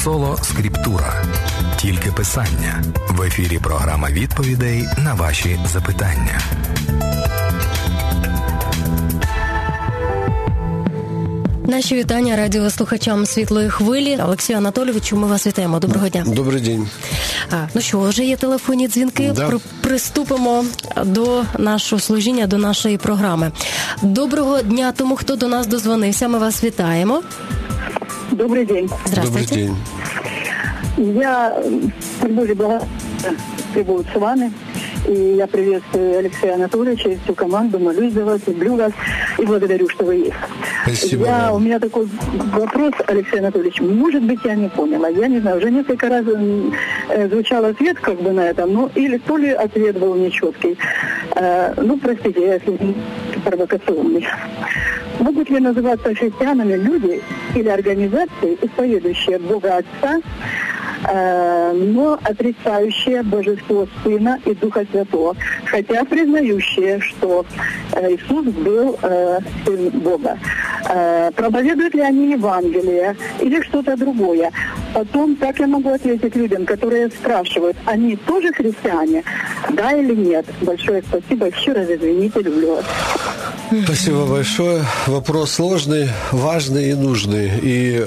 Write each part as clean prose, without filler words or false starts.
Соло Скриптура. Тільки писання. В ефірі програма відповідей на ваші запитання. Наші вітання радіослухачам «Світлої хвилі». Олексію Анатолійовичу, ми вас вітаємо. Доброго дня. Добрий день. Ну що, вже є телефонні дзвінки? Да. Приступимо до нашого служіння, до нашої програми. Доброго дня тому, хто до нас дозвонився. Ми вас вітаємо. Добрый день. Здравствуйте. Добрый день. Я Божьей благодарности прибуду с вами. И я приветствую Алексея Анатольевича и всю команду, молюсь за вас, люблю вас и благодарю, что вы есть. Спасибо. У меня такой вопрос, Алексей Анатольевич. Может быть, я не поняла. Я не знаю, уже несколько раз звучал ответ как бы на это, но или то ли ответ был нечеткий. Простите, я если провокационный. Могут ли называться христианами люди или организации, исповедующие Бога Отца, но отрицающие божество Сына и Духа Святого, хотя признающие, что Иисус был Сын Бога? Проповедуют ли они Евангелие или что-то другое? Потом, как я могу ответить людям, которые спрашивают, они тоже христиане, да или нет? Большое спасибо, еще раз извините, люблю вас. Спасибо большое. Вопрос сложный, важный и нужный. И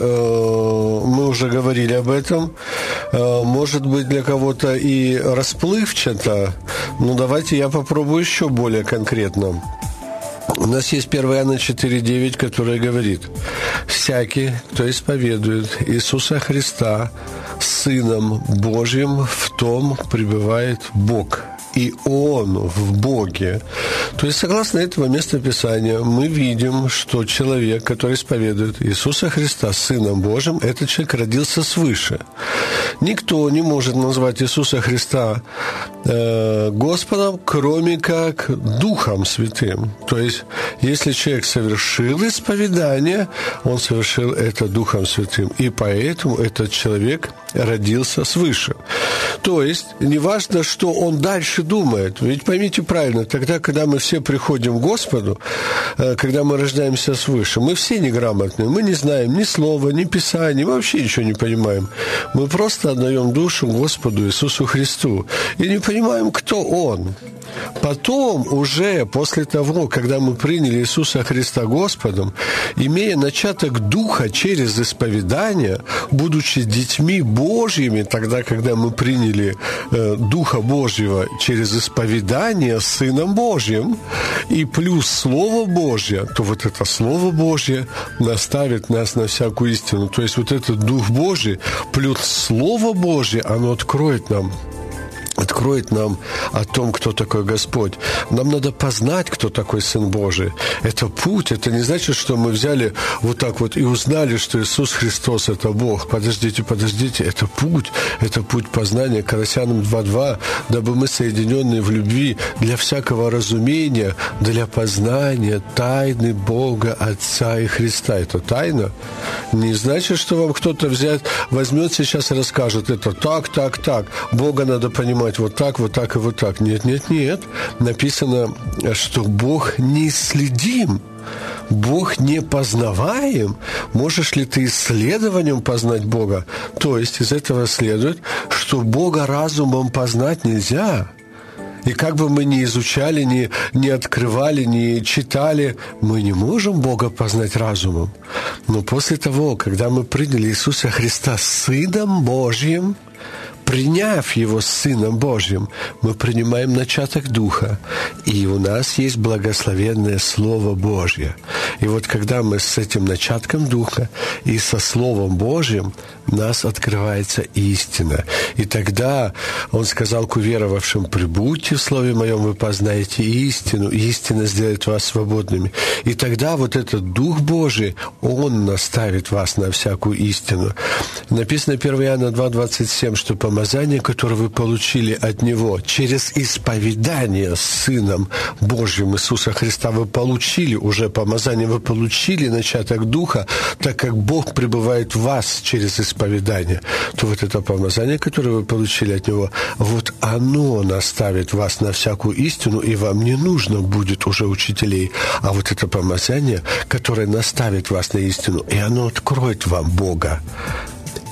мы уже говорили об этом. Может быть, для кого-то и расплывчато, но давайте я попробую еще более конкретно. У нас есть 1 Иоанна 4,9, который говорит: «Всякий, кто исповедует Иисуса Христа Сыном Божьим, в том пребывает Бог, и Он в Боге». То есть, согласно этого местописания, мы видим, что человек, который исповедует Иисуса Христа Сыном Божьим, этот человек родился свыше. Никто не может назвать Иисуса Христа Господом, кроме как Духом Святым. То есть, если человек совершил исповедание, он совершил это Духом Святым. И поэтому этот человек родился свыше. То есть, неважно, что он дальше думает. Ведь поймите правильно, тогда, когда мы все приходим к Господу, когда мы рождаемся свыше, мы все неграмотные, мы не знаем ни слова, ни писания, вообще ничего не понимаем. Мы просто отдаем душу Господу Иисусу Христу и не понимаем, кто Он. Потом, уже после того, когда мы приняли Иисуса Христа Господом, имея начаток Духа через исповедание, будучи детьми Божьими, тогда, когда мы приняли Духа Божьего через исповедание Сыном Божьим, и плюс Слово Божье, то вот это Слово Божье наставит нас на всякую истину. То есть вот этот Дух Божий плюс Слово Божье, оно откроет нам о том, кто такой Господь. Нам надо познать, кто такой Сын Божий. Это путь. Это не значит, что мы взяли вот так вот и узнали, что Иисус Христос – это Бог. Подождите. Это путь. Это путь познания. Колоссянам 2:2. Дабы мы, соединенные в любви, для всякого разумения, для познания тайны Бога, Отца и Христа. Это тайна. Не значит, что вам кто-то возьмет сейчас и расскажет это так. Бога надо понимать вот так и вот так. Нет. Написано, что Бог неисследим. Бог непознаваем. Можешь ли ты исследованием познать Бога? То есть из этого следует, что Бога разумом познать нельзя. И как бы мы ни изучали, ни открывали, ни читали, мы не можем Бога познать разумом. Но после того, когда мы приняли Иисуса Христа Сыном Божьим, приняв Его Сыном Божьим, мы принимаем начаток Духа, и у нас есть благословенное Слово Божье. И вот когда мы с этим начатком Духа и со Словом Божьим, у нас открывается истина. И тогда Он сказал к уверовавшим: «Прибудьте в Слове Моем, вы познаете истину, и истина сделает вас свободными». И тогда вот этот Дух Божий, Он наставит вас на всякую истину. Написано 1 Иоанна 2:27, что помазание, которое вы получили от Него через исповедание с Сыном Божьим Иисуса Христа, вы получили уже помазание, вы получили начаток Духа, так как Бог пребывает в вас через исповедание, то вот это помазание, которое вы получили от Него, вот оно наставит вас на всякую истину, и вам не нужно будет уже учителей, а вот это помазание, которое наставит вас на истину, и оно откроет вам Бога.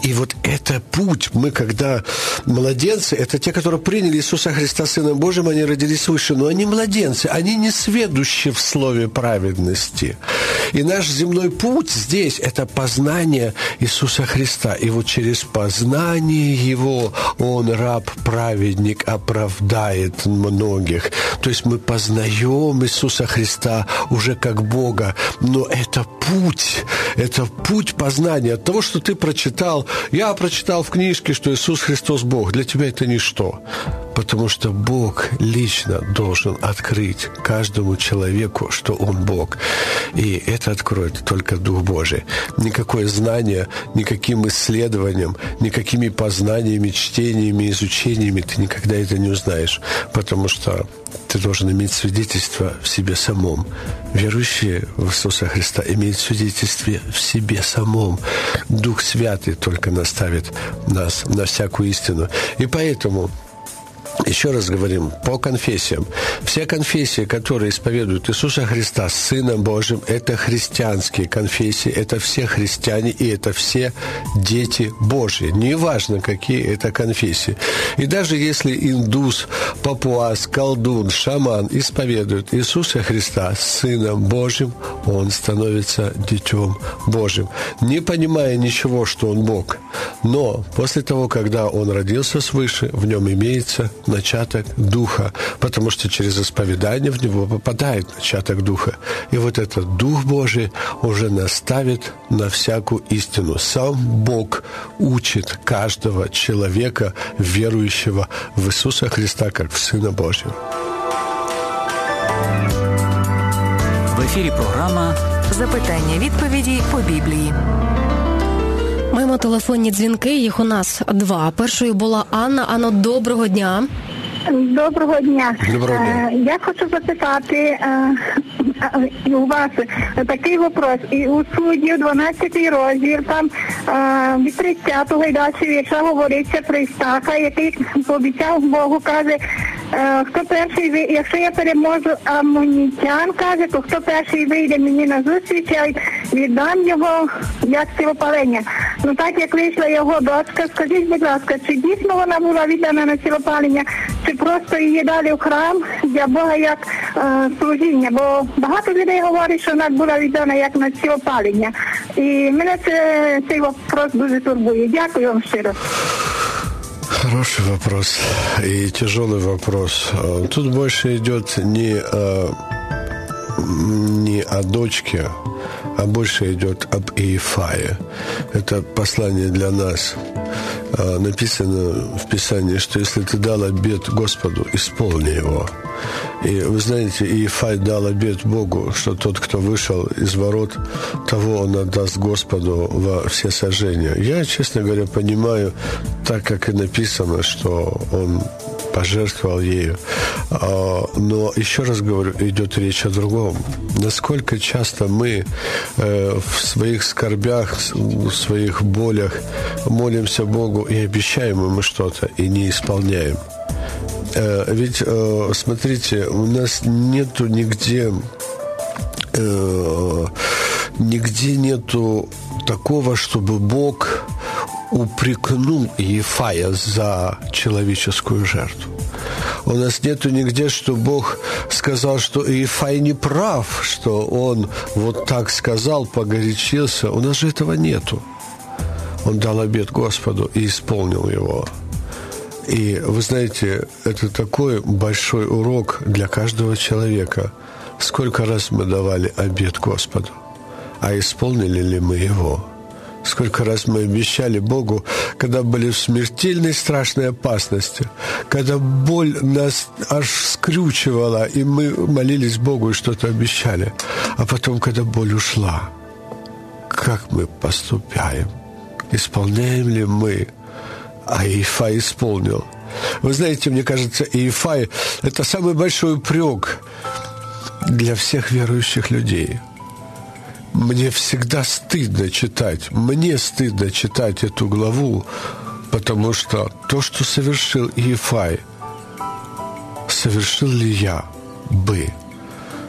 И вот это путь. Мы, когда младенцы, это те, которые приняли Иисуса Христа Сыном Божьим, они родились свыше. Но они младенцы, они не сведущие в слове праведности. И наш земной путь здесь – это познание Иисуса Христа. И вот через познание Его Он, раб-праведник, оправдает многих. То есть мы познаем Иисуса Христа уже как Бога. Но это путь познания. От того, что ты прочитал, я прочитал в книжке, что Иисус Христос Бог. Для тебя это ничто. Потому что Бог лично должен открыть каждому человеку, что Он Бог. И это откроет только Дух Божий. Никакое знание, никаким исследованием, никакими познаниями, чтениями, изучениями ты никогда это не узнаешь. Потому что ты должен иметь свидетельство в себе самом. Верующие в Иисуса Христа имеют свидетельство в себе самом. Дух Святый только наставит нас на всякую истину. И поэтому... Еще раз говорим, по конфессиям. Все конфессии, которые исповедуют Иисуса Христа Сыном Божьим, это христианские конфессии, это все христиане и это все дети Божьи. Неважно, какие это конфессии. И даже если индус, папуас, колдун, шаман исповедует Иисуса Христа Сыном Божьим, он становится Детем Божьим, не понимая ничего, что он Бог. Но после того, когда он родился свыше, в нем имеется начаток Духа, потому что через исповедание в него попадает начаток Духа. И вот этот Дух Божий уже наставит на всякую истину. Сам Бог учит каждого человека, верующего в Иисуса Христа, как в Сына Божьего. В ефірі програма «Запитання-відповіді по Біблії». Маємо телефонні дзвінки, їх у нас 2. Першою була Анна. Анно, доброго дня. Доброго дня. Доброго дня. Я хочу запитати у вас такий вопрос. І у Суддів 12 розділ, там від 30-го і далі вірша говориться про Ісака, який пообіцяв Богу, каже, хто перший, якщо я переможу амонітян, каже, то хто перший вийде мені на зустріч, я віддам його як цілопалення. Ну так як вийшла його дочка, скажіть, будь ласка, чи дійсно вона була віддана на цілопалення, чи просто її дали в храм для Бога як служіння? Бо багато людей говорять, що вона була віддана як на цілопалення. І мене цей вопрос дуже турбує. Дякую вам щиро. Хороший вопрос и тяжелый вопрос. Тут больше идет не о дочке, а больше идет об Иефае. Это послание для нас. Написано в Писании, что если ты дал обет Господу, исполни его. И вы знаете, Иефай дал обет Богу, что тот, кто вышел из ворот, того он отдаст Господу во все сожжения. Я, честно говоря, понимаю, так как и написано, что он пожертвовал ею. Но, еще раз говорю, идет речь о другом. Насколько часто мы в своих скорбях, в своих болях молимся Богу и обещаем Ему что-то, и не исполняем. Ведь, смотрите, у нас нету нигде нету такого, чтобы Бог упрекнул Иефая за человеческую жертву. У нас нету нигде, что Бог сказал, что Иефай не прав, что он вот так сказал, погорячился. У нас же этого нету. Он дал обет Господу и исполнил его. И вы знаете, это такой большой урок для каждого человека. Сколько раз мы давали обет Господу, а исполнили ли мы его? Сколько раз мы обещали Богу, когда были в смертельной страшной опасности, когда боль нас аж скрючивала, и мы молились Богу и что-то обещали. А потом, когда боль ушла, как мы поступаем? Исполняем ли мы? А Иефай исполнил. Вы знаете, мне кажется, Иефай – это самый большой упрек для всех верующих людей. Мне всегда стыдно читать, эту главу, потому что то, что совершил Иефай, совершил ли я бы?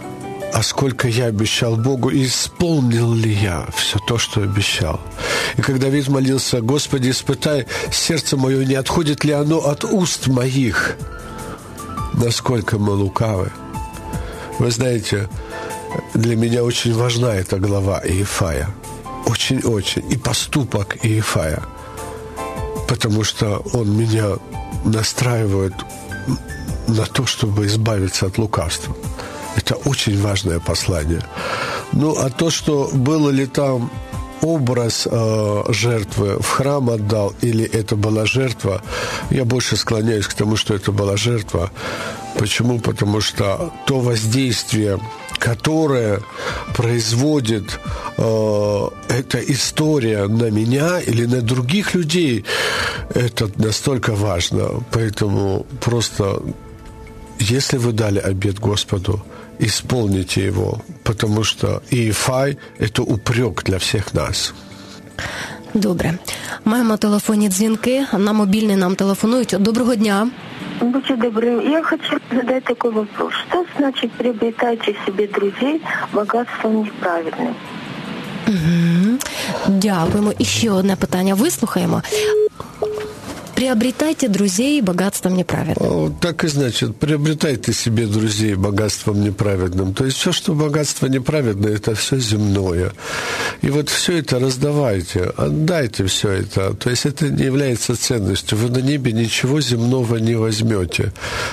а сколько я обещал Богу, и исполнил ли я все то, что обещал. И когда Давид молился: «Господи, испытай сердце мое, не отходит ли оно от уст моих». Насколько мы лукавы. Вы знаете, для меня очень важна эта глава Иефая. Очень-очень. И поступок Иефая. Потому что он меня настраивает на то, чтобы избавиться от лукавства. Это очень важное послание. Ну, а то, что было ли там образ жертвы, в храм отдал, или это была жертва, я больше склоняюсь к тому, что это была жертва. Почему? Потому что то воздействие, которое производит эта история на меня или на других людей, это настолько важно. Поэтому просто, если вы дали обет Господу, исполните его, потому что Иефай – это упрек для всіх нас. Добре. Маємо телефонні дзвінки. На мобільний нам телефонують. Доброго дня. Будьте добры, я хочу задать такой вопрос. Что значит приобретайте себе друзей богатством неправедным? Угу. Дякуємо. І ще одне питання вислухаємо. Приобретайте друзей богатством неправедным. Так и значит, приобретайте себе друзей богатством неправедным. То есть все, что богатство неправедное, это все земное. И вот все это раздавайте, отдайте все это. То есть это не является ценностью. Вы на небе ничего земного не возьмете.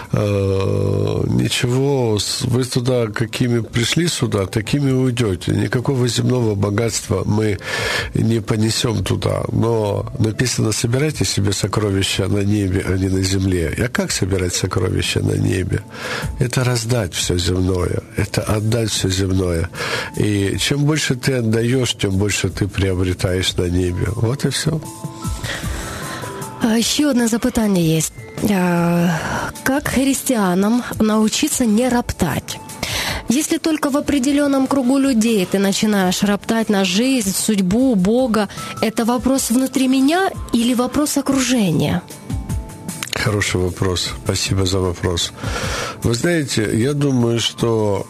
Ничего, вы туда, какими пришли сюда, такими уйдете. Никакого земного богатства мы не понесем туда. Но написано: собирайте себе сокровища на небе, а не на земле. А как собирать сокровища на небе? Это раздать все земное, это отдать все земное. И чем больше ты отдаешь, тем больше ты приобретаешь на небе. Вот и все. Еще одно запитання есть. Как христианам научиться не роптать? Если только в определенном кругу людей ты начинаешь роптать на жизнь, судьбу, Бога, это вопрос внутри меня или вопрос окружения? Хороший вопрос. Спасибо за вопрос. Вы знаете, я думаю, что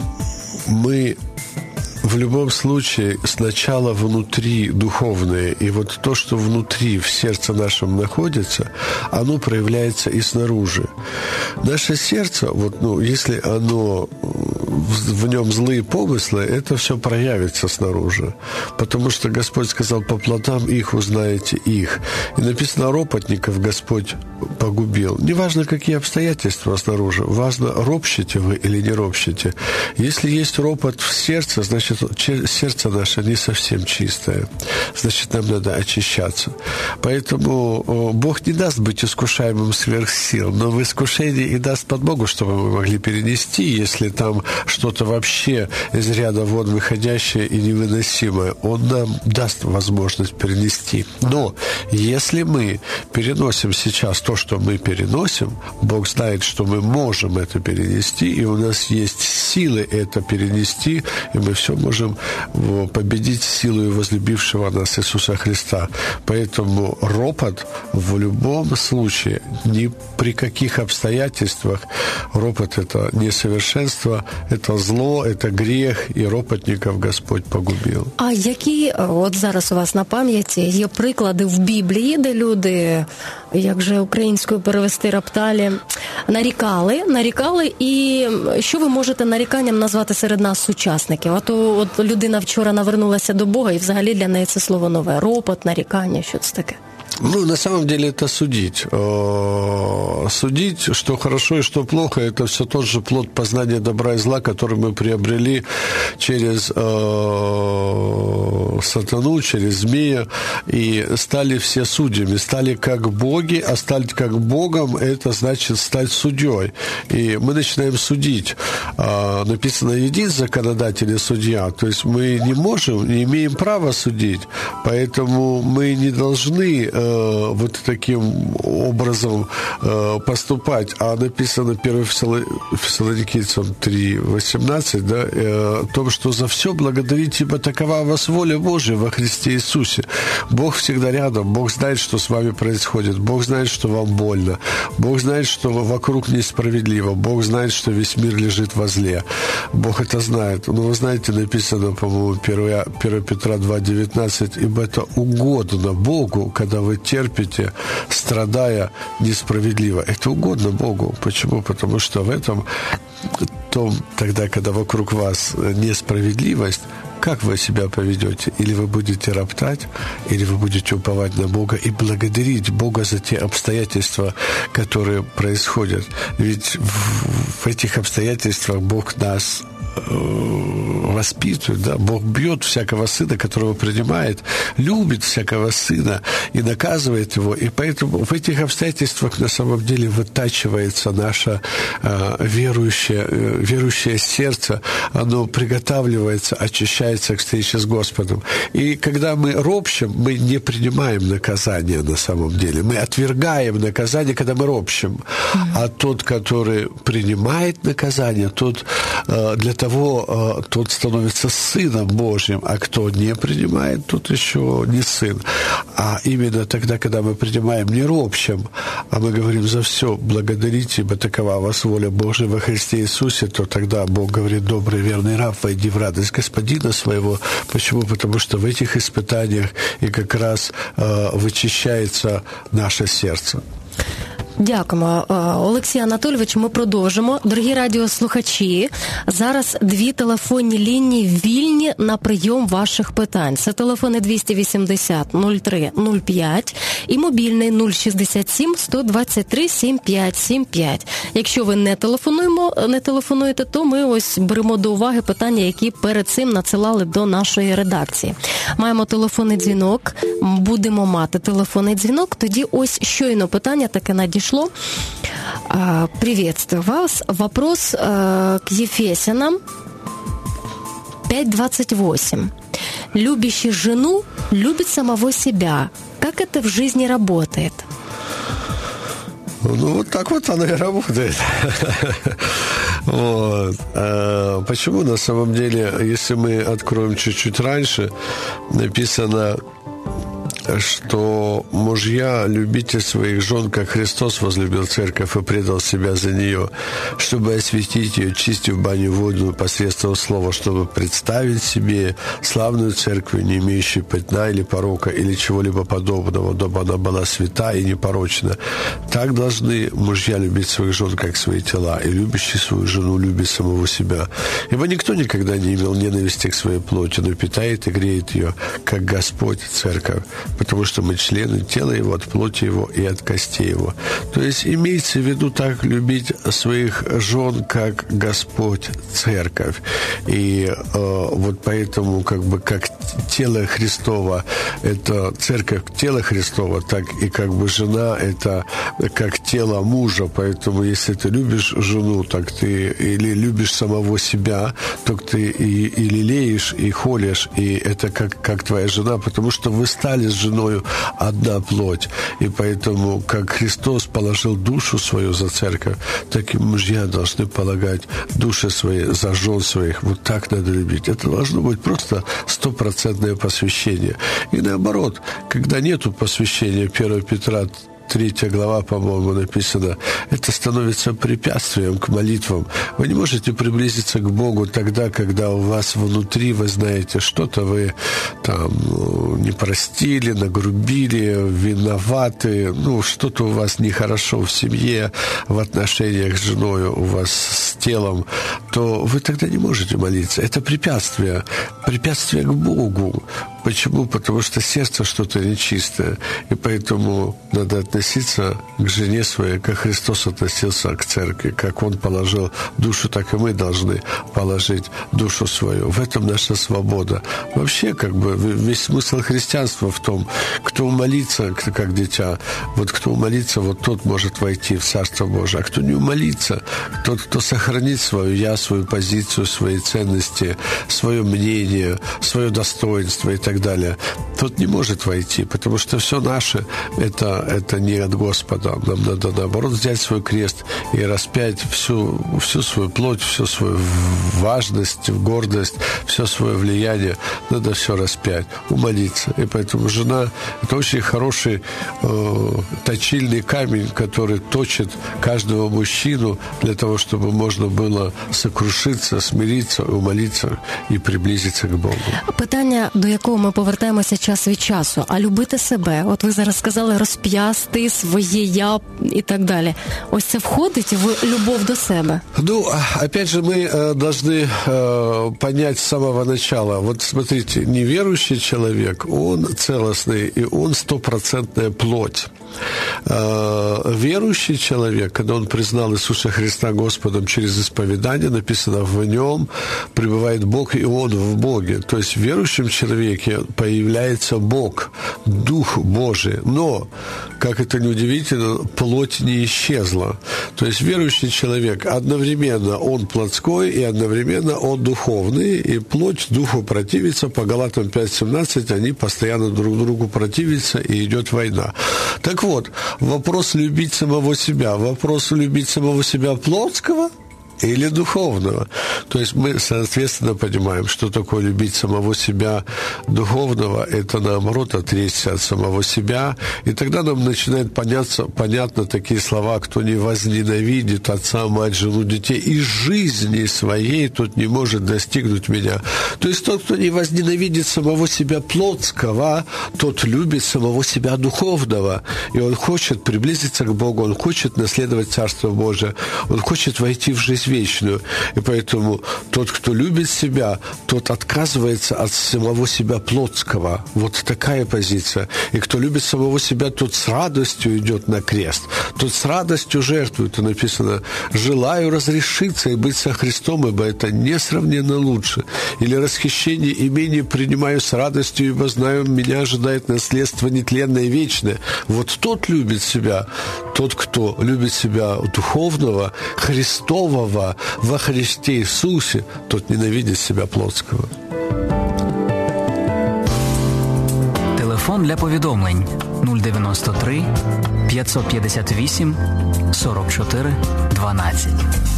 мы в любом случае сначала внутри духовное, и вот то, что внутри, в сердце нашем находится, оно проявляется и снаружи. Наше сердце, если оно в нем злые помыслы, это все проявится снаружи. Потому что Господь сказал: по плодам их узнаете их. И написано: ропотников Господь погубил. Неважно, какие обстоятельства снаружи, важно, ропщите вы или не ропщите. Если есть ропот в сердце, значит, сердце наше не совсем чистое. Значит, нам надо очищаться. Поэтому Бог не даст быть искушаемым сверх сил, но в искушении и даст подмогу, чтобы мы могли перенести, если там что-то вообще из ряда вон выходящее и невыносимое. Он нам даст возможность перенести. Но если мы переносим сейчас то, что мы переносим, Бог знает, что мы можем это перенести, и у нас есть силы это перенести, и мы все можем победить силой возлюбившего нас Иисуса Христа. Поэтому ропот в любом случае, ни при каких обстоятельствах, ропот – это несовершенство, это зло, это грех, і ропотників Господь погубив. А які, от зараз у вас на пам'яті, є приклади в Біблії, де люди, як же українською перевести, роптали, нарікали, і що ви можете наріканням назвати серед нас сучасників? А то от людина вчора навернулася до Бога, і взагалі для неї це слово нове. Ропот, нарікання, що це таке? На самом деле это судить. Судить, что хорошо и что плохо, это все тот же плод познания добра и зла, который мы приобрели через сатану, через змея, и стали все судьями, стали как боги, а стать как Богом – это значит стать судьей. И мы начинаем судить. Написано: един законодатель и судья. То есть мы не можем, не имеем права судить, поэтому мы не должны вот таким образом поступать. А написано 1 Фессалоникийцам 3:18, о том, что за все благодарите, ибо такова у вас воля Божие во Христе Иисусе. Бог всегда рядом, Бог знает, что с вами происходит, Бог знает, что вам больно, Бог знает, что вокруг несправедливо, Бог знает, что весь мир лежит во зле. Бог это знает. Но вы знаете, написано, по-моему, 1 Петра 2,19, «Ибо это угодно Богу, когда вы терпите, страдая несправедливо». Это угодно Богу. Почему? Потому что в этом, тогда, когда вокруг вас несправедливость, как вы себя поведете? Или вы будете роптать, или вы будете уповать на Бога и благодарить Бога за те обстоятельства, которые происходят. Ведь в этих обстоятельствах Бог нас воспитывает, да? Бог бьет всякого сына, которого принимает, любит всякого сына и наказывает его. И поэтому в этих обстоятельствах на самом деле вытачивается наше верующее сердце, оно приготавливается, очищается к встрече с Господом. И когда мы ропщем, мы не принимаем наказание на самом деле. Мы отвергаем наказание, когда мы ропщем. А тот, который принимает наказание, тот для того, тот становится сыном Божьим, а кто не принимает, тот еще не сын. А именно тогда, когда мы принимаем, не ропщем, а мы говорим за все, благодарите, ибо такова вас воля Божия во Христе Иисусе, то тогда Бог говорит: добрый, верный раб, войди в радость Господина своего. Почему? Потому что в этих испытаниях и как раз вичищається наше серце. Дякуємо, Олексій Анатолійович. Ми продовжимо. Дорогі радіослухачі, зараз 2 телефонні лінії вільні на прийом ваших питань. Це телефони 280 03 05 і мобільний 067 123 75 75. Якщо ви не телефонуєте, то ми ось беремо до уваги питання, які перед цим надсилали до нашої редакції. Маємо телефонний дзвінок, будемо мати телефонний дзвінок, тоді ось щойно питання таке надійшло. Приветствую вас. Вопрос к Ефесянам 5:28. Любящий жену любит самого себя. Как это в жизни работает? Ну, вот так вот оно и работает. Вот. Почему на самом деле, если мы откроем чуть-чуть раньше, написано, что мужья, любите своих жен, как Христос возлюбил церковь и предал себя за нее, чтобы осветить ее, чистив баню водную посредством слова, чтобы представить себе славную церковь, не имеющую пятна или порока, или чего-либо подобного, дабы она была свята и непорочна. Так должны мужья любить своих жен, как свои тела, и любящий свою жену любит самого себя. Ибо никто никогда не имел ненависти к своей плоти, но питает и греет ее, как Господь церковь, потому что мы члены тела Его, от плоти Его и от костей Его. То есть имеется в виду так любить своих жен, как Господь церковь. И вот поэтому как тело Христово – это церковь тело Христово, так и жена – это как тело мужа. Поэтому если ты любишь жену, так ты или любишь самого себя, то ты и лелеешь, и холишь, и это как твоя жена, потому что вы стали с женою одна плоть. И поэтому, как Христос положил душу свою за церковь, так и мужья должны полагать души свои за жен своих. Вот так надо любить. Это должно быть просто 100% посвящение. И наоборот, когда нету посвящения, 1 Петра 3 глава, по-моему, написано, это становится препятствием к молитвам. Вы не можете приблизиться к Богу тогда, когда у вас внутри, вы знаете, что-то вы там не простили, нагрубили, виноваты, что-то у вас нехорошо в семье, в отношениях с женой, у вас с телом, то вы тогда не можете молиться. Это препятствие к Богу. Почему? Потому что сердце что-то нечистое. И поэтому надо относиться к жене своей, как Христос относился к церкви. Как Он положил душу, так и мы должны положить душу свою. В этом наша свобода. Вообще, весь смысл христианства в том, кто умолится, как дитя, вот кто умолится, вот тот может войти в Царство Божие. А кто не умолится, тот, кто сохранит свою свою позицию, свои ценности, свое мнение, свое достоинство и так далее, тот не может войти, потому что все наше – это не от Господа. Нам надо, наоборот, взять свой крест и распять всю свою плоть, всю свою важность, гордость, все свое влияние. Надо все распять, умолиться. И поэтому жена – это очень хороший точильный камень, который точит каждого мужчину для того, чтобы можно было сокрушиться, смириться, умолиться і приблизитися к Богу. Питання, до якого ми повертаємося час від часу. А любити себе? От ви зараз сказали розп'ясти своє «я» і так далі. Ось це входить в любов до себе? Ну, опять же, мы должны понять с самого начала. Вот смотрите, неверующий человек, он целостный, и он 100% плоть. Верующий человек, когда он признал Иисуса Христа Господом через исповедание, написано, в нем пребывает Бог, и он в Боге. То есть в верующем человеке появляется Бог, Дух Божий. Но, как это ни удивительно, плоть не исчезла. То есть верующий человек одновременно он плотской, и одновременно он духовный, и плоть духу противится. По Галатам 5:17 они постоянно друг другу противятся, и идет война. Так вот, вопрос любить самого себя. Вопрос любить самого себя плотского или духовного. То есть мы, соответственно, понимаем, что такое любить самого себя духовного. Это, наоборот, отречься от самого себя. И тогда нам начинают понятно такие слова: кто не возненавидит отца, мать, жену, детей и жизни своей, тот не может достигнуть меня. То есть тот, кто не возненавидит самого себя плотского, тот любит самого себя духовного. И он хочет приблизиться к Богу, он хочет наследовать Царство Божие, он хочет войти в жизнь вечную. И поэтому тот, кто любит себя, тот отказывается от самого себя плотского. Вот такая позиция. И кто любит самого себя, тот с радостью идет на крест. Тот с радостью жертвует. И написано: «Желаю разрешиться и быть со Христом, ибо это несравненно лучше». Или «Расхищение имения принимаю с радостью, ибо знаю, меня ожидает наследство нетленное и вечное». Вот тот любит себя. Тот, кто любит себя духовного, Христового, во Христе Иисусе, тот ненавидит себя плотского. Телефон для повідомлень 093 558 44 12.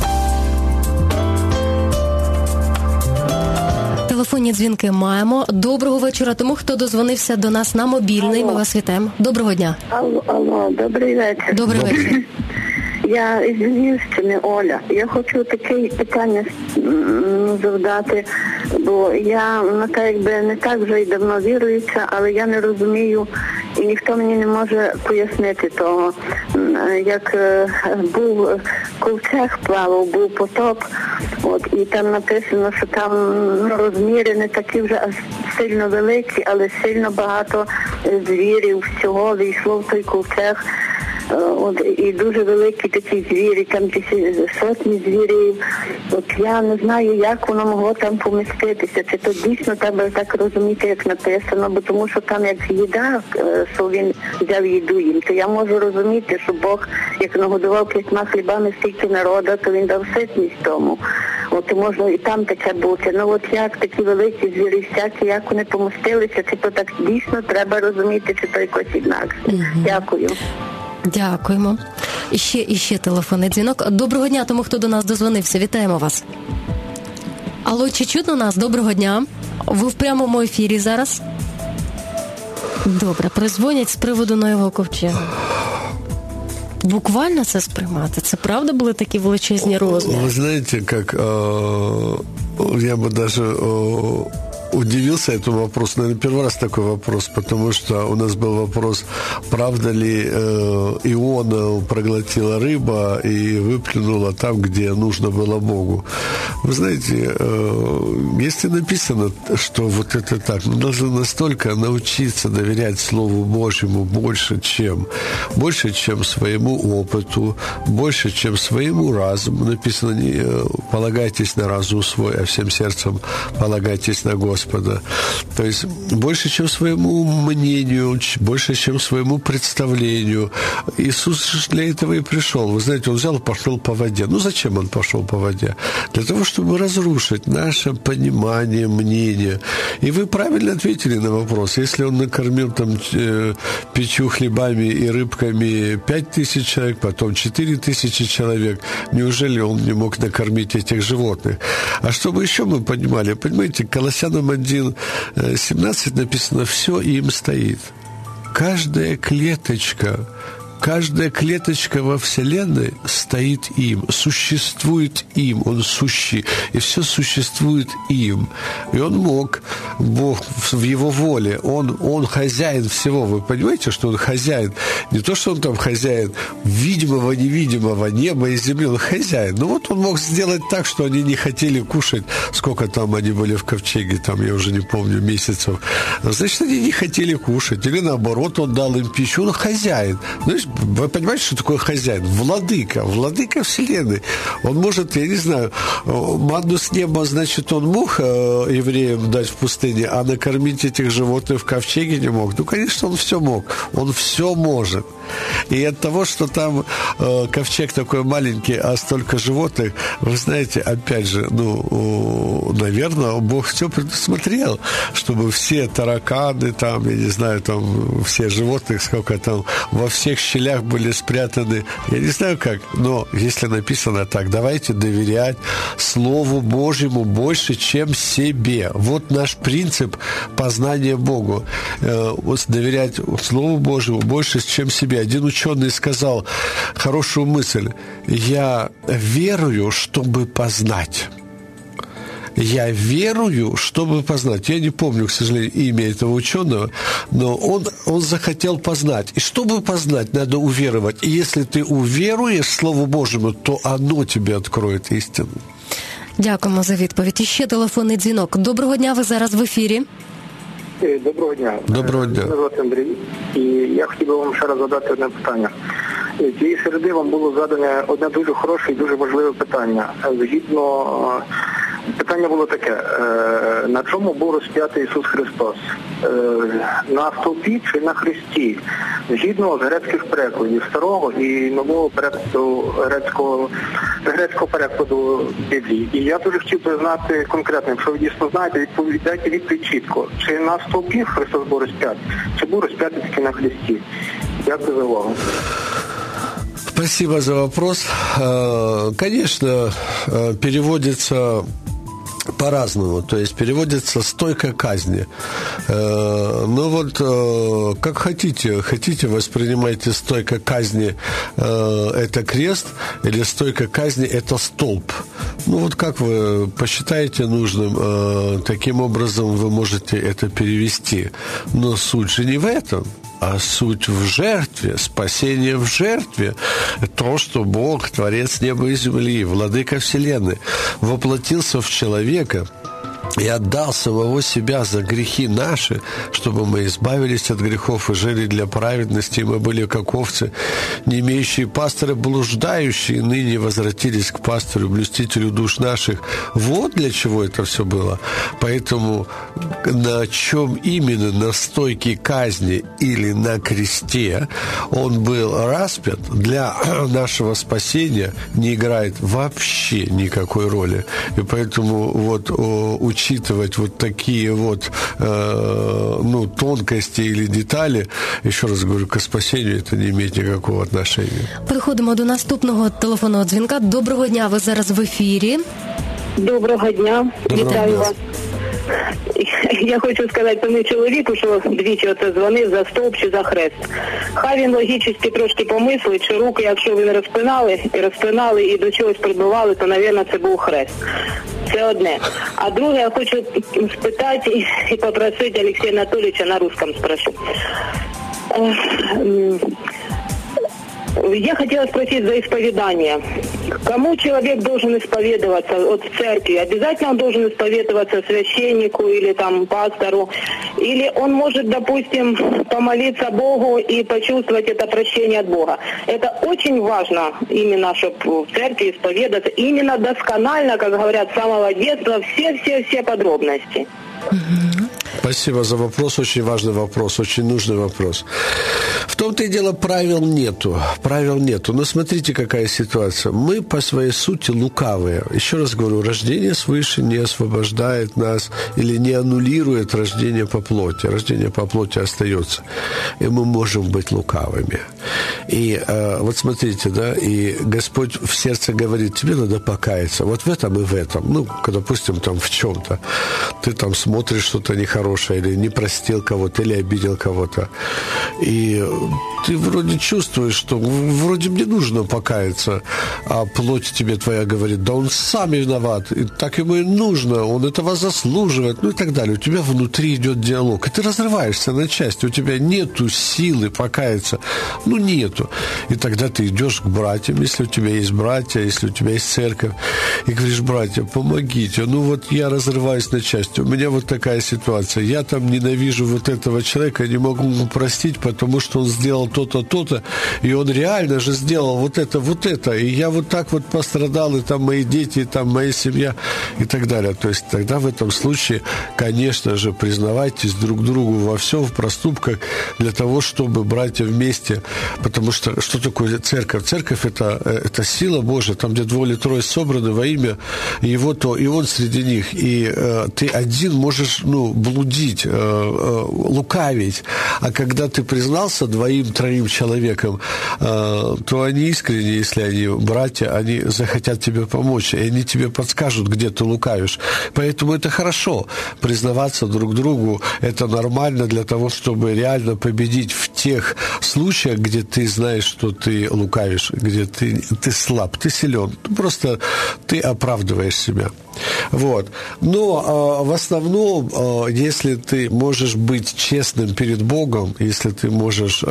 Телефонні дзвінки маємо. Доброго вечора тому, хто дозвонився до нас на мобільний. Ми вас вітаємо. Доброго дня. Алло, добрий вечір. Добрий вечір. Я із Львівщини, Оля. Я хочу таке питання завдати, бо я не так вже й давно віруюча, але я не розумію, і ніхто мені не може пояснити того. Як був ковчег плавав, був потоп, і там написано, що там розміри не такі вже сильно великі, але сильно багато звірів всього війшло в той ковчег. І дуже великі такі звірі, там сотні звірів. Я не знаю, як воно могло там поміститися. Чи то дійсно треба так розуміти, як написано, бо тому що там як їда, що він взяв їду їм, то я можу розуміти, що Бог, як нагодував 5 хлібами стільки народу, то він дав ситність тому. Можна і там таке бути. Як такі великі звірі всякі, як вони помістилися, чи то так дійсно треба розуміти, чи то якось інакше. Дякую. Дякуємо. І ще телефонний дзвінок. Доброго дня тому, хто до нас дозвонився. Вітаємо вас. Алло, чи чутно нас? Доброго дня. Ви в прямому ефірі зараз? Добре, призвонять з приводу Ноєвого ковчега. Буквально це сприймати? Це правда були такі величезні розміри? Ви знаєте, як я бы даже удивился этому вопросу. Наверное, первый раз такой вопрос, потому что у нас был вопрос, правда ли Иону проглотила рыба и выплюнула там, где нужно было Богу. Вы знаете, если написано, что вот это так, мы должны настолько научиться доверять Слову Божьему больше, чем своему опыту, больше, чем своему разуму. Написано, не полагайтесь на разум свой, а всем сердцем полагайтесь на Господа. Господа. То есть больше, чем своему мнению, больше, чем своему представлению. Иисус для этого и пришел. Вы знаете, Он взял и пошел по воде. Ну, зачем Он пошел по воде? Для того, чтобы разрушить наше понимание, мнение. И вы правильно ответили на вопрос. Если Он накормил там 5 хлебами и рыбками 5000 человек, потом 4000 человек, неужели Он не мог накормить этих животных? А чтобы еще мы понимали, понимаете, Колоссянам 1:17 написано: «Все им стоит». Каждая клеточка во Вселенной стоит им, существует им, Он сущий, и все существует им. И Он мог, Бог в Его воле, Он хозяин всего. Вы понимаете, что Он хозяин? Не то, что Он там хозяин видимого, невидимого, неба и земли, Он хозяин. Ну вот Он мог сделать так, что они не хотели кушать, сколько там они были в ковчеге, там я уже не помню, месяцев. Значит, они не хотели кушать. Или наоборот, Он дал им пищу, Он хозяин. Знаешь, вы понимаете, что такое хозяин? Владыка Вселенной. Он может, я не знаю, манну с неба, значит, Он мог евреям дать в пустыне, а накормить этих животных в ковчеге не мог. Ну, конечно, Он все мог. Он все может. И от того, что там ковчег такой маленький, а столько животных, вы знаете, опять же, наверное, Бог все предусмотрел, чтобы все тараканы там, я не знаю, там все животных, сколько там, во всех щелях были спрятаны. Я не знаю как, но если написано так, давайте доверять Слову Божьему больше, чем себе. Вот наш принцип познания Богу. Доверять Слову Божьему больше, чем себе. Один ученый сказал хорошую мысль: «Я верую, чтобы познать». Я верую, чтобы познать. Я не помню, к сожалению, имя этого ученого, но он захотел познать. И чтобы познать, надо уверовать. И если ты уверуешь Слову Божьему, то оно тебе откроет истину. Дякуємо за відповідь. І ще телефонний дзвінок. Доброго дня, ви зараз в ефірі. Доброго дня. Доброго дня. Мене звати Андрій. І я хотів би вам ще раз задати одне питання. Цієї середи вам було задане одне дуже хороше і дуже важливе питання. Згідно, питання було таке: на чому був розп'ятий Ісус Христос? На стовпі чи на хресті? Згідно з грецьких перекладів старого і нового перекладу грецького перекладу Біблії. І я дуже хотів би знати конкретно, якщо ви дійсно знаєте, дайте відповідь чітко. Чи на стовпі Христос був розп'ятий, чи був розп'ятий таки на хресті? Дякую за увагу. Спасибо за вопрос. Конечно, переводится по-разному, то есть переводится «стойка казни». Но вот как хотите воспринимайте «стойка казни» это крест, или «стойка казни» это столб. Ну вот как вы посчитаете нужным, таким образом вы можете это перевести. Но суть же не в этом. А суть в жертве, спасение в жертве. То, что Бог, Творец неба и земли, Владыка Вселенной, воплотился в человека и отдал самого себя за грехи наши, чтобы мы избавились от грехов и жили для праведности, и мы были как овцы, не имеющие пастора, блуждающие, и ныне возвратились к пастору, блюстителю душ наших. Вот для чего это все было. Поэтому на чем именно, на стойке казни или на кресте он был распят, для нашего спасения не играет вообще никакой роли. И поэтому вот учитывать вот такие вот тонкости или детали, еще раз говорю, к спасению это не имеет никакого отношения. Переходимо до наступного телефонного дзвінка. Доброго дня, ви зараз в ефірі. Доброго дня. Вітаю вас. Я хочу сказати тому чоловіку, що двічі оце дзвонив за стовп чи за хрест. Хай він логічно трошки помислить, що руки, якщо він розпинали і до чогось прибивали, то, мабуть, це був хрест. Це одне. А друге, я хочу спитати і попросити Олексія Анатолійовича, на русском спрошу. Я хотела спросить за исповедание. Кому человек должен исповедоваться от церкви? Обязательно он должен исповедоваться священнику или там пастору? Или он может, допустим, помолиться Богу и почувствовать это прощение от Бога? Это очень важно, именно, чтобы в церкви исповедаться. Именно досконально, как говорят, с самого детства, все подробности. Спасибо за вопрос, очень важный вопрос, очень нужный вопрос. В том-то и дело, правил нету. Но смотрите, какая ситуация. Мы по своей сути лукавые. Еще раз говорю, рождение свыше не освобождает нас или не аннулирует рождение по плоти. Рождение по плоти остается. И мы можем быть лукавыми. И вот смотрите, да, и Господь в сердце говорит, тебе надо покаяться. Вот в этом и в этом. Ну, допустим, там в чем-то. Ты там смотришь что-то нехорошее, или не простил кого-то, или обидел кого-то. И ты вроде чувствуешь, что вроде мне нужно покаяться, а плоть тебе твоя говорит, да он сам виноват, и так ему и нужно, он этого заслуживает, ну и так далее. У тебя внутри идет диалог, и ты разрываешься на части, у тебя нету силы покаяться, ну нету. И тогда ты идешь к братьям, если у тебя есть братья, если у тебя есть церковь, и говоришь, братья, помогите, ну вот я разрываюсь на части, у меня вот такая ситуация, я там ненавижу вот этого человека, не могу ему простить, потому что он сделал то-то, то-то, и он реально же сделал вот это, и я вот так вот пострадал, и там мои дети, и там моя семья, и так далее. То есть тогда в этом случае, конечно же, признавайтесь друг другу во всем, в проступках, для того, чтобы братья вместе, потому что что такое церковь? Церковь – это сила Божия, там, где 2 или 3 собраны во имя Его, то и Он среди них, и ты один можешь, блудить, лукавить, а когда ты признался 2-3 человекам, то они искренне, если они братья, они захотят тебе помочь, и они тебе подскажут, где ты лукавишь. Поэтому это хорошо, признаваться друг другу, это нормально для того, чтобы реально победить в тех случаях, где ты знаешь, что ты лукавишь, где ты слаб, ты силен, просто ты оправдываешь себя. Вот. Но в основном, если ты можешь быть честным перед Богом, если ты можешь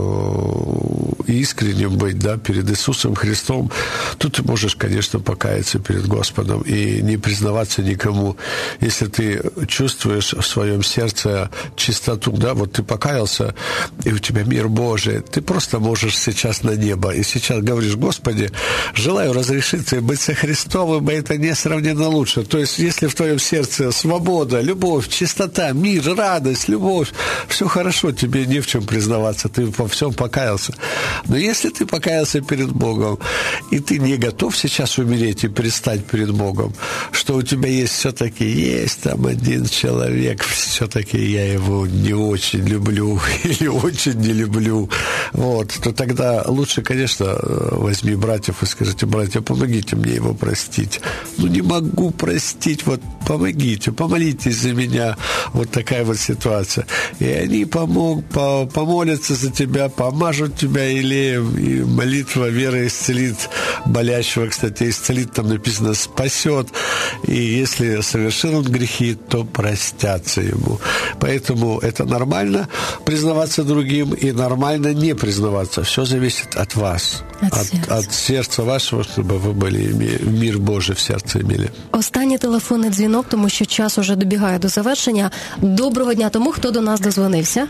искренним быть, да, перед Иисусом Христом, то ты можешь, конечно, покаяться перед Господом и не признаваться никому. Если ты чувствуешь в своем сердце чистоту, да, вот ты покаялся, и у тебя мир Божий, ты просто можешь сейчас на небо, и сейчас говоришь, Господи, желаю разрешиться и быть со Христом, ибо это несравненно лучше. То есть, если в твоем сердце свобода, любовь, чистота, мир, радость, любовь, все хорошо, тебе не в чем признаваться, ты во всем покаялся. Но если ты покаялся перед Богом, и ты не готов сейчас умереть и предстать перед Богом, что у тебя есть все-таки есть там один человек, все-таки я его не очень люблю или очень не люблю, вот, то тогда лучше, конечно, возьми братьев и скажите, братья, помогите мне его простить. Не могу простить, вот помогите, помолитесь за меня, вот такая вот ситуация. И они помолятся за тебя, помажут тебя елеем, и молитва веры исцелит болящего, кстати, исцелит, там написано, спасет, и если совершил он грехи, то простятся ему. Поэтому это нормально признаваться другим и нормально не признаваться. Все зависит от вас, от сердца вашего, чтобы вы были, мир Божий в сердце имели. Останній телефонний дзвінок, тому що час уже добігає до завершення. Доброго дня тому, хто до нас дозвонився.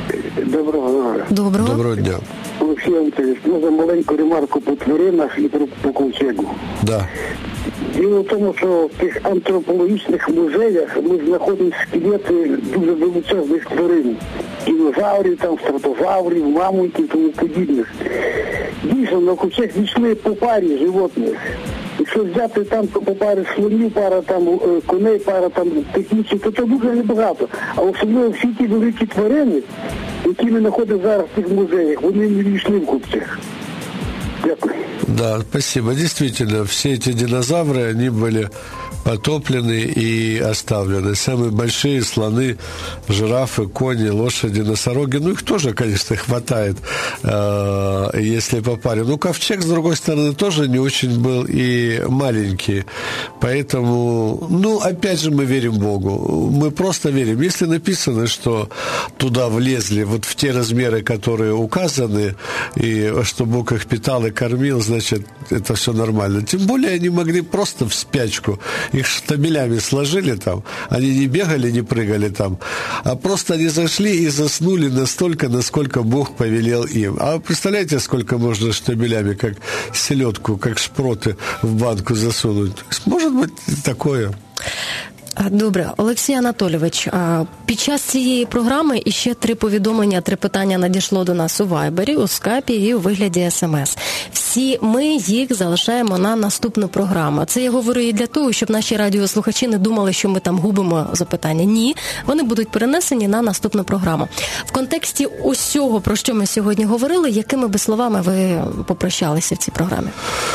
Доброго дня. Олексій Анатолійович, можна маленьку ремарку по тваринах і по ковчегу. Да. Діло в тому, що в тих антропологічних музеях ми знаходимо скелети дуже величезних тварин. Динозаврів, там, стратозаврів, мамонтів і тому подібних. Дійсно, на ковчег дійшли по парі животних. Якщо взяти там по парі слонів, пара там коней, пара там технічних, то це дуже небагато. А особливо всі ті великі тварини, які ми знаходимо зараз в цих музеях, вони не війшли в ковчег. Дякую. Да, спасибо. Действительно, все эти динозавры, они были потоплены и оставлены. Самые большие слоны, жирафы, кони, лошади, носороги, их тоже, конечно, хватает, если по паре. Ковчег, с другой стороны, тоже не очень был и маленький. Поэтому, опять же, мы верим Богу. Мы просто верим. Если написано, что туда влезли вот в те размеры, которые указаны, и что Бог их питал и кормил, значит, это все нормально. Тем более они могли просто в спячку. Их штабелями сложили там, они не бегали, не прыгали там, а просто они зашли и заснули настолько, насколько Бог повелел им. А представляете, сколько можно штабелями, как селедку, как шпроты в банку засунуть? Может быть такое. Добре, Олексій Анатолійович, під час цієї програми іще 3 повідомлення, 3 питання надійшло до нас у Вайбері, у Скайпі і у вигляді СМС. Всі ми їх залишаємо на наступну програму. Це я говорю і для того, щоб наші радіослухачі не думали, що ми там губимо запитання. Ні, вони будуть перенесені на наступну програму. В контексті усього, про що ми сьогодні говорили, якими би словами ви попрощалися в цій програмі?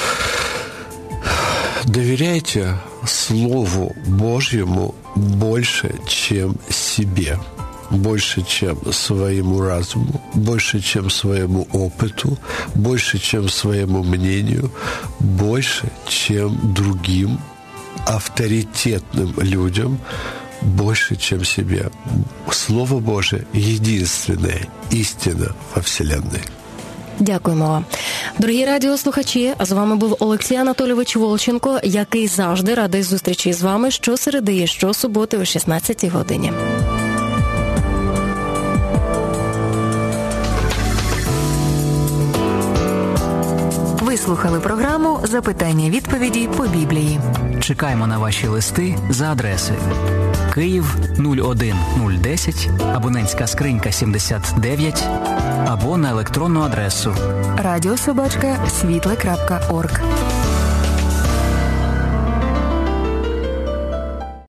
Доверяйте Слову Божьему больше, чем себе, больше, чем своему разуму, больше, чем своему опыту, больше, чем своему мнению, больше, чем другим авторитетным людям, больше, чем себе. Слово Божие – единственная истина во Вселенной. Дякуємо вам. Дорогі радіослухачі, а з вами був Олексій Анатолійович Волченко, який завжди радий зустрічі з вами щосереди і щосуботи о 16-й годині. Ви слухали програму «Запитання-відповіді по Біблії». Чекаємо на ваші листи за адресою Київ 01010, абонентська скринька 79, або на електронну адресу radio@світле.орг.